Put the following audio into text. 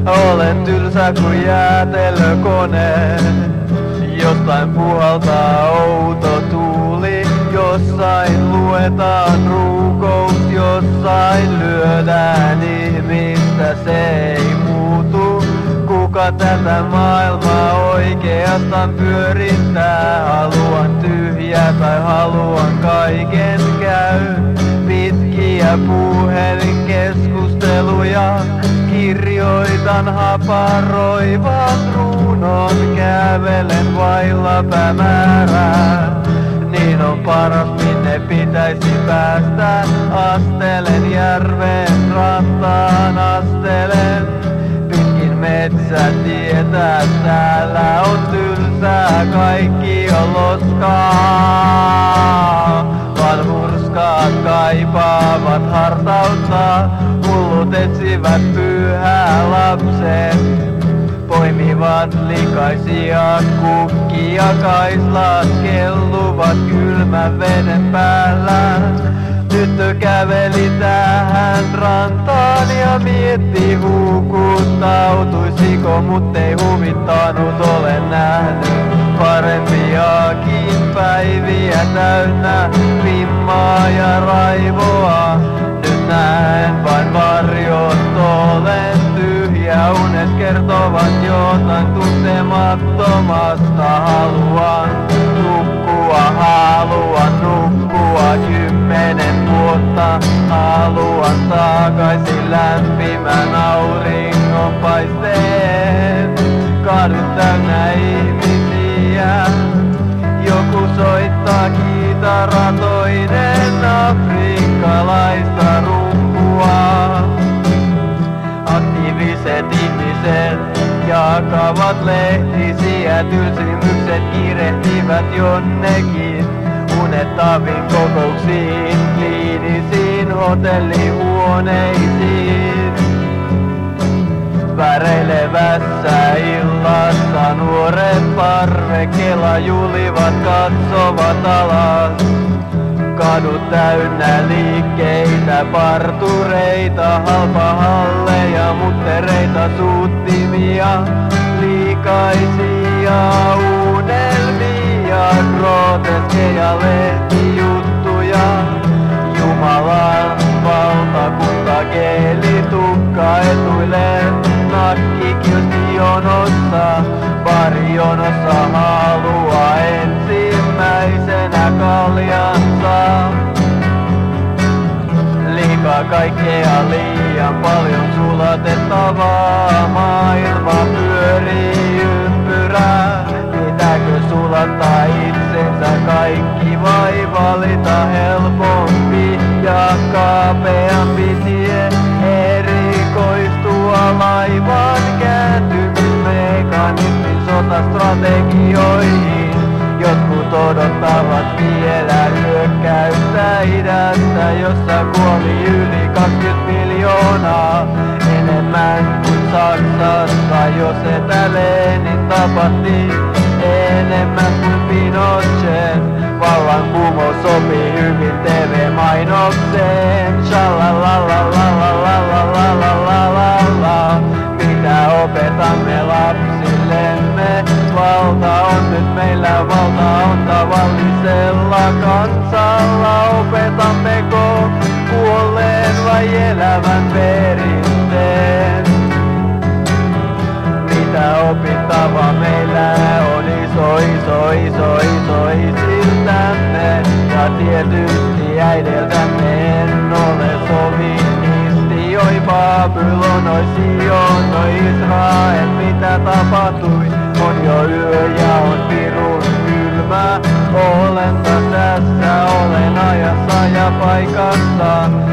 Olen tylsä kuin jäätelökone. Jostain puhaltaa outo tuuli, jossain luetaan rukous, jossain lyödään ihmistä, se ei muutu. Kuka tätä maailmaa oikeastaan pyörittää? Haluan tyhjää tai haluan kaiken käy. Pitkiä puhelinkeskusteluja, kirjoitan haparoivan runon, kävelen vailla päämäärää. Niin on paras, minne pitäisi päästä. Astelen järven rantaan, astelen pitkin metsätietä. Täällä on tylsää, kaikki on loskaa. Vanhurskaat kaipaavat hartautta, hullut etsivät pyhää lapsen. Poimivat likaisia kukkia, kaislat kelluvat kylmän veden päällä. Tyttö käveli tähän rantaan ja mietti hukuttautuisiko, mut ei huvittanut, olen nähnyt parempiakin päiviä täynnä vimmaa ja raivoa. Nyt näen vain varjot, olen tyhjä, unet kertovat jotain tuntemattomasta. Haluan nukkua 10 vuotta. Haluan takaisin lämpimän auringon paisteen. Kadut täynnä ihmisiä. Joku soittaa kitaraa, toinen afrikkalaista rumpua. Aktiiviset ihmiset jakavat lehtisiä, tylsimykset kiirehtivät jonnekin unettaviin kokouksiin, kliinisiin hotellihuoneisiin. Väreilevässä illassa nuoret parvekkeella julivat, katsovat alas. Kadut täynnä liikkeitä, partureita, halpahalleja, muttereita, suuttimia, liikaisia unelmia, groteskeja lehtijuttuja. Jumalan valtakunta geelitukka etuille, nakkikioski jonossa, barijonossa haluaa ensimmäisenä kaljansa. Liikaa kaikkea, liian paljon sulatettavaa, maailma pyörii ympyrää. Pitääkö sulattaa itsensä kaikki vai valita helpompi ja kapeampi tie? Erikoistua laivan kääntymismekanismin sotastrategioihin. Jotkut odottavat vielä hyökkäystä idästä, jossa kuoli yli 20 miljoonaa. Enemmän kuin Saksassa, jos etä Lenin tapahti. Enemmän kuin Pinochet, vallankumous sopii hyvin TV-mainokseen. Shalalalalalalalalalalala. Mitä opetamme lapsillemme? Valta on nyt meillä, valta on tavallisella kansalla. Opetammeko kuolleen vai elävän perinteen? Mitä opittava meillä on iso isiltämme. Ja tietysti äideltämme en ole sovinisti. Oi Babylon, oi Sion, oi Israel, mitä tapahtui? On jo yö ja on pirun kylmä. Olen tässä, olen ajassa ja paikassa.